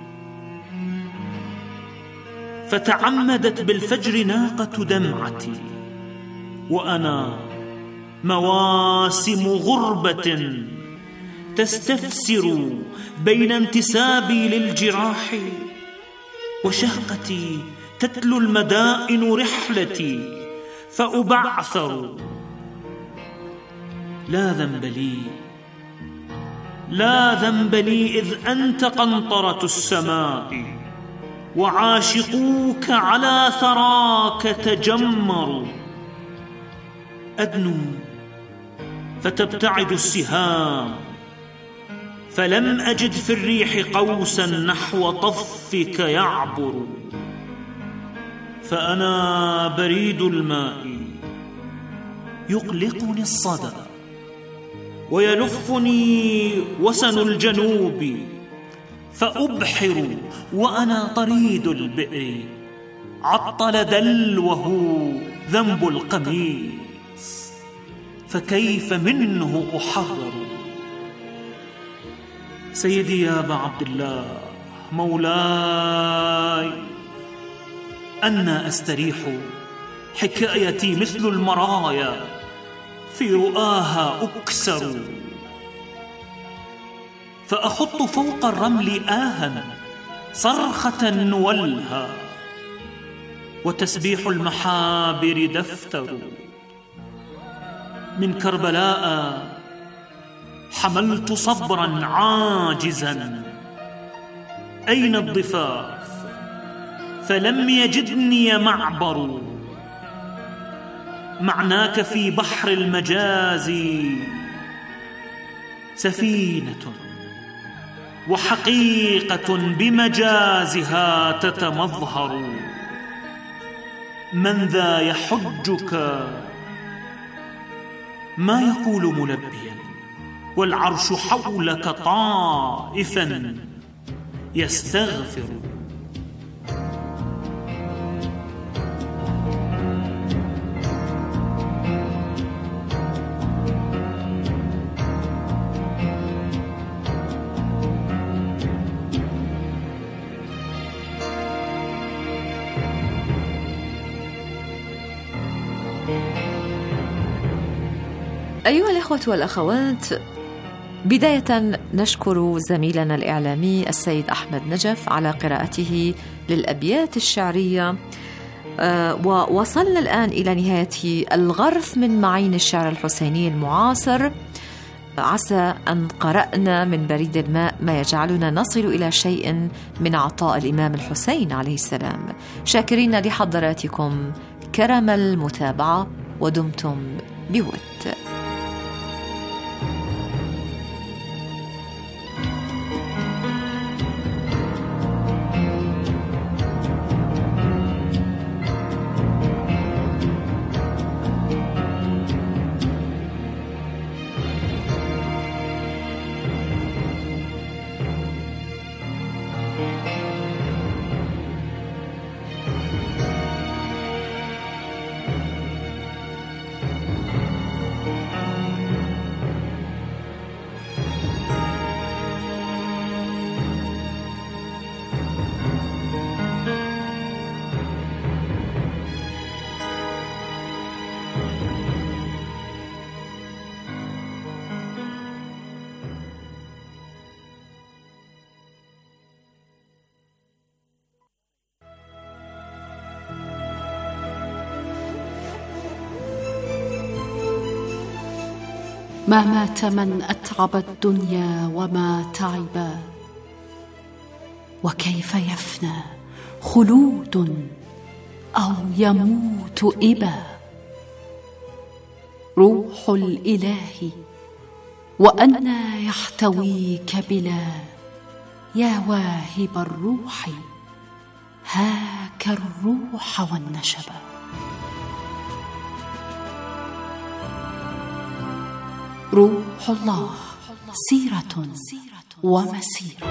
Speaker 11: فتعمدت بالفجر ناقة دمعتي، وأنا مواسم غربة تستفسر بين انتسابي للجراح وشهقتي تتلو المدائن رحلتي فأبعثر. لا ذنب لي لا ذنب لي إذ أنت قنطرة السماء، وعاشقوك على ثراك تجمروا. أدنو فتبتعد السهام، فلم أجد في الريح قوسا نحو طفك يعبر. فأنا بريد الماء يقلقني الصدى، ويلفني وسن الجنوب، فأبحر وأنا طريد البئر. عطل دلوه ذنب القميص، فكيف منه أحرر. سيدي يا أبا عبد الله مولاي، أنا أستريح حكايتي مثل المرايا في رؤاها أكسر. فأخط فوق الرمل آها صرخة نولها، وتسبيح المحابر دفتر. من كربلاء حملت صبرا عاجزا، أين الضفاف فلم يجدني معبر. معناك في بحر المجاز سفينة، وحقيقة بمجازها تتمظهر. من ذا يحجك ما يقول ملبيا، والعرش حولك طائفا يستغفر.
Speaker 10: أيها الإخوة والأخوات، بداية نشكر زميلنا الإعلامي السيد أحمد نجف على قراءته للأبيات الشعرية. أه ووصلنا الآن إلى نهاية الغرف من معين الشعر الحسيني المعاصر. عسى أن قرأنا من بريد الماء ما يجعلنا نصل إلى شيء من عطاء الإمام الحسين عليه السلام. شاكرين لحضراتكم كرم المتابعة، ودمتم بود.
Speaker 12: ما مات من أتعب الدنيا وما تعبا، وكيف يفنى خلود أو يموت إبا. روح الإله وأنى يحتويك بلا، يا واهب الروح هاك الروح والنشبا. روح الله سيرة ومسيرة.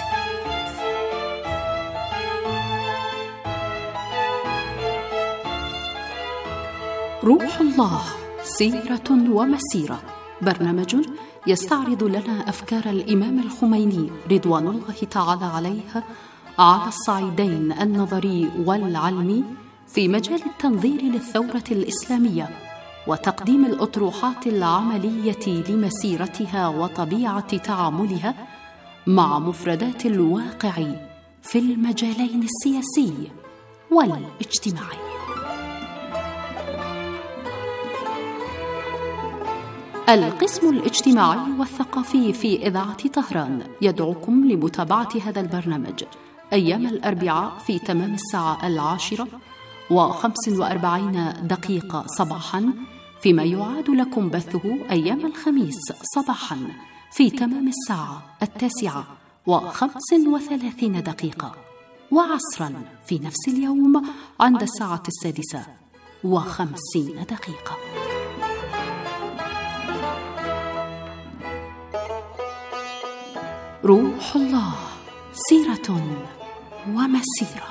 Speaker 12: روح الله سيرة ومسيرة، برنامج يستعرض لنا أفكار الإمام الخميني رضوان الله تعالى عليه على الصعيدين النظري والعلمي في مجال التنظير للثورة الإسلامية، وتقديم الأطروحات العملية لمسيرتها وطبيعة تعاملها مع مفردات الواقع في المجالين السياسي والاجتماعي. القسم الاجتماعي والثقافي في إذاعة طهران يدعوكم لمتابعة هذا البرنامج أيام الأربعاء في تمام الساعة العاشرة وخمس وأربعين دقيقة صباحاً، فيما يعاد لكم بثه أيام الخميس صباحاً في تمام الساعة التاسعة وخمس وثلاثين دقيقة، وعصراً في نفس اليوم عند الساعة السادسة وخمسين دقيقة. روح الله سيرة ومسيرة.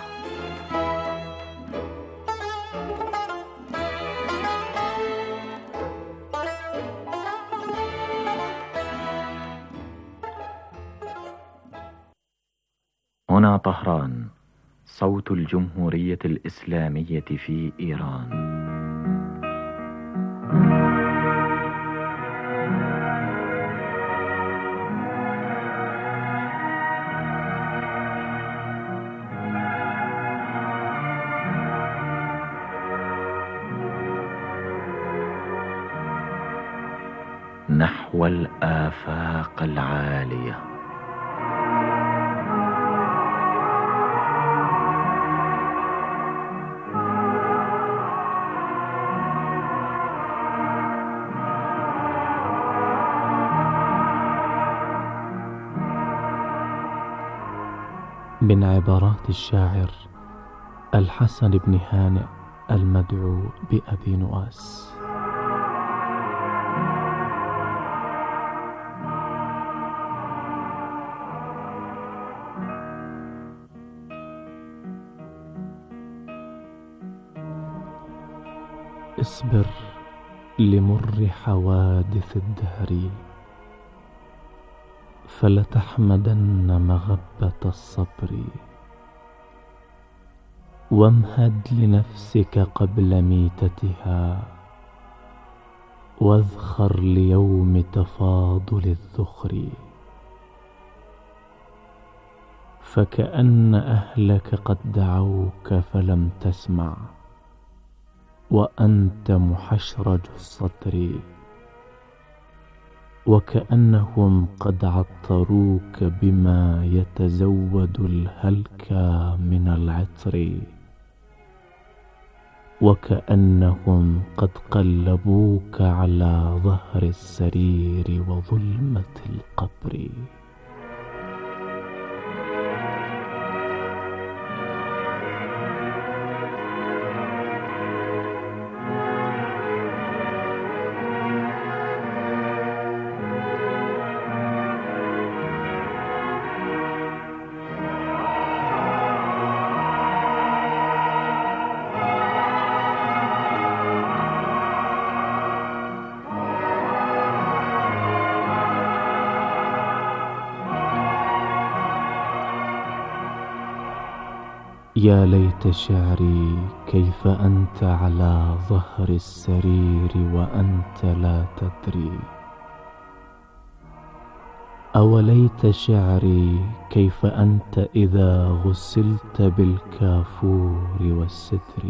Speaker 13: هنا طهران، صوت الجمهورية الإسلامية في إيران. نحو الآفاق العالية.
Speaker 14: من عبارات الشاعر الحسن بن هانئ المدعو بأبي نواس. اصبر لمر حوادث الدهر، فلتحمدن مغبة الصبر، وامهد لنفسك قبل ميتتها، واذخر ليوم تفاضل الذخر، فكأن أهلك قد دعوك فلم تسمع، وأنت محشرج الصدر، وكأنهم قد عطروك بما يتزود الهلكى من العطر، وكأنهم قد قلبوك على ظهر السرير وظلمة القبر. يا ليت شعري كيف أنت على ظهر السرير وأنت لا تدري، أوليت شعري كيف أنت إذا غسلت بالكافور والستر،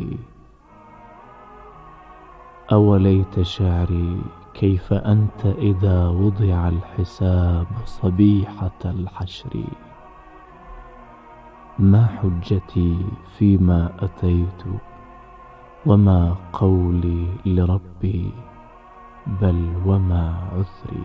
Speaker 14: أوليت شعري كيف أنت إذا وضع الحساب صبيحة الحشر. ما حجتي فيما أتيت وما قولي لربي، بل وما عذري.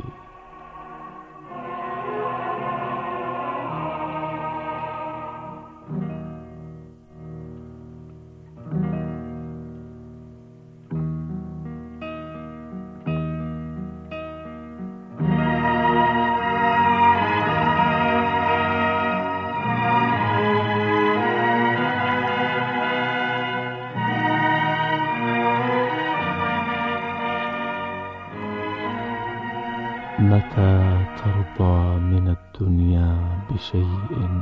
Speaker 14: متى ترضى من الدنيا بشيء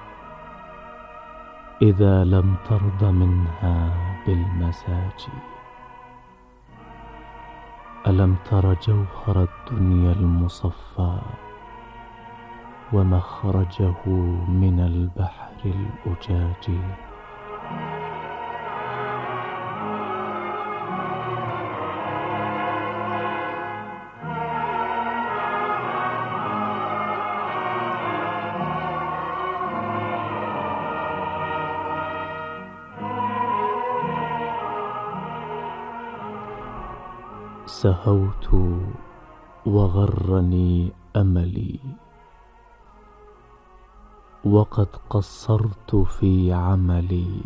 Speaker 14: إذا لم ترض منها بالمزاج؟ ألم تر جوهر الدنيا المصفى ومخرجه من البحر الأجاج؟ سهوت وغرني أملي، وقد قصرت في عملي،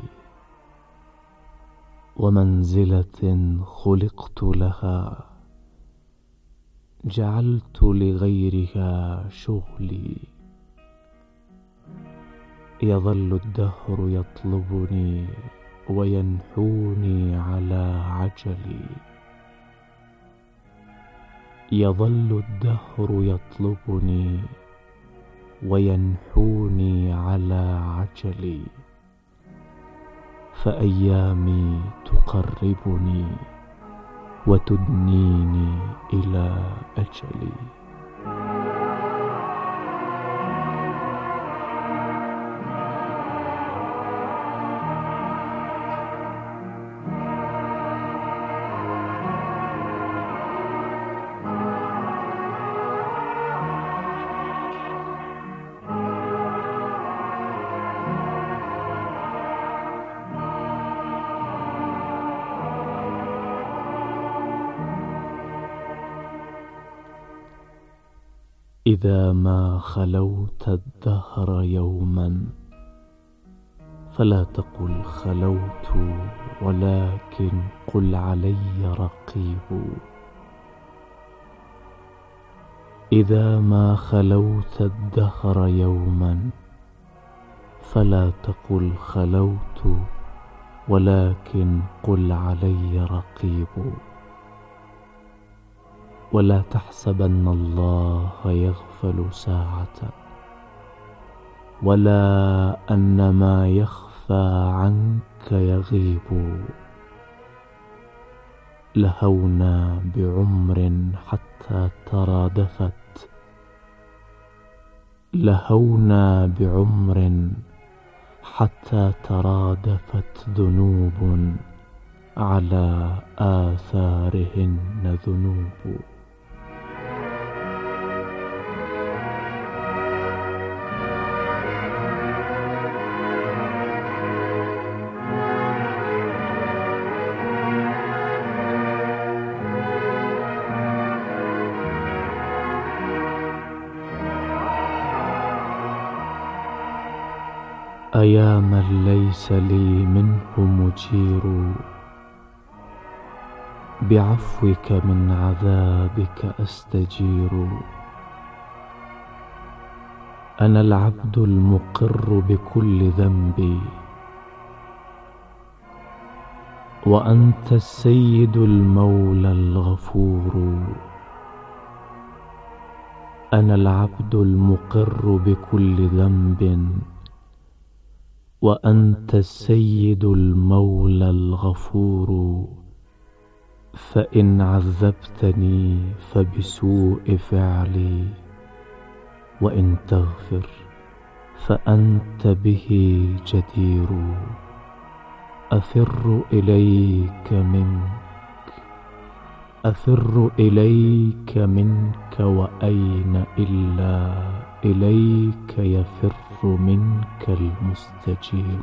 Speaker 14: ومنزلة خلقت لها جعلت لغيرها شغلي. يظل الدهر يطلبني وينحوني على عجلي، يظل الدهر يطلبني وينحوني على عجلي، فأيامي تقربني وتدنيني إلى أجلي. إذا ما خلوت الدهر يوما فلا تقل خلوت، ولكن قل علي رقيب. إذا ما خلوت الدهر يوما فلا تقل خلوت، ولكن قل علي رقيب. ولا تحسبن الله يغفل ساعة، ولا أن ما يخفى عنك يغيب. لهونا بعمر حتى ترادفت، لهونا بعمر حتى ترادفت ذنوب على آثارهن ذنوب. أيا من ليس لي منه مجير، بعفوك من عذابك أستجير. أنا العبد المقر بكل ذنبي، وأنت السيد المولى الغفور. أنا العبد المقر بكل ذنب، وأنت السيد المولى الغفور. فإن عذبتني فبسوء فعلي، وإن تغفر فأنت به جدير. أفر إليك منك، أفر إليك منك، وأين إلا إليك يفر منك المستجير.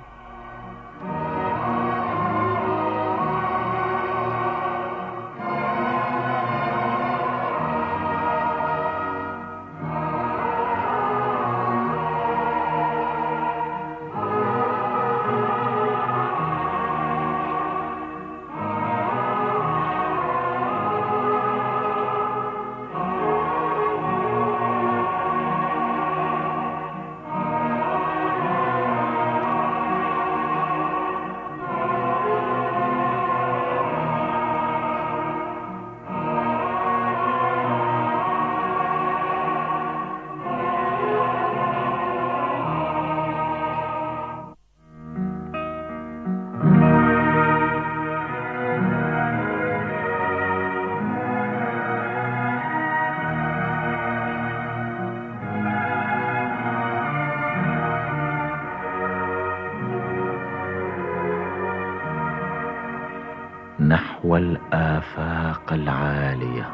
Speaker 13: نحو الآفاق العالية.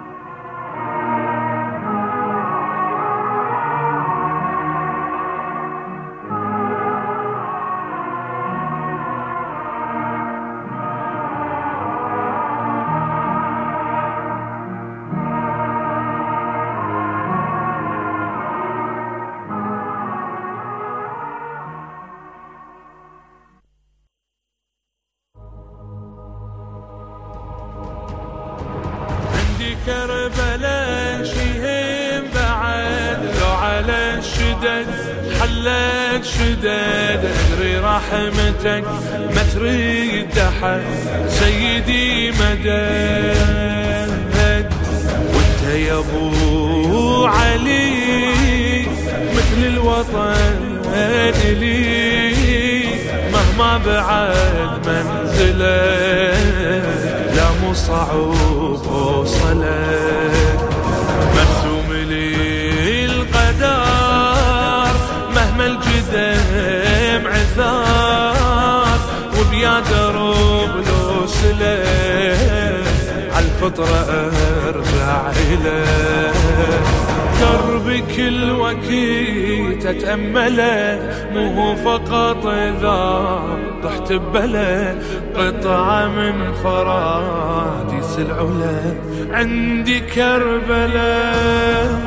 Speaker 15: كربلاء شيهم بعد، لو على الشدد حلك شدد. ادري رحمتك ما تريد احد سيدي مدد. وانت يا ابو علي مثل الوطن لي، مهما بعد منزلك لا مو صعوب وصلك. مرسوم لي القدر مهما الجدم عثار، وبيا درب لو سلك عالفطرة ارجع إليك. دربك الوكيل تتأمله، مو فقط إذا طحت ببله. قطعة من فراديس العلا عندي كربلاء.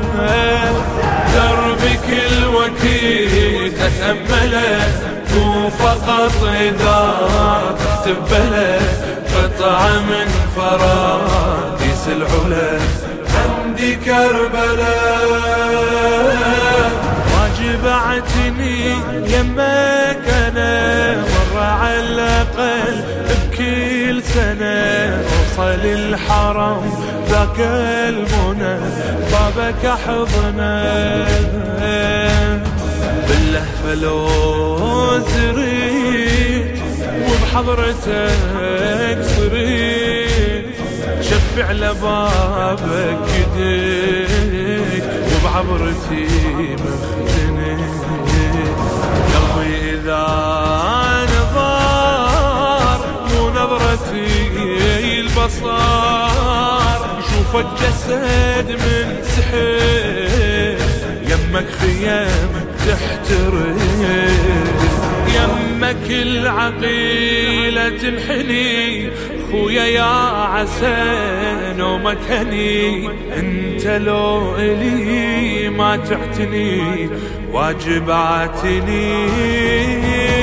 Speaker 15: دربك الوكيل تتأمله، مو فقط إذا طحت ببله. قطعة من فراديس العلا عندي كربلاء. واجبعتني يمك أنا مرة على الأقل بكل سنة. وصل الحرم ذاك المنى بابك أحضنه. باللهفة لو زريت وبحضرتك صريت، اشفع لبابك يديك وبعبرتي مختني قلبي إذا نظر مو نظرتي البصر يشوفك جسد من سحر يمك خيام تحترق يمك العقيلة تنحني خويا يا عسى نومك هني انت لو إلي ما تعتني واجب عاتني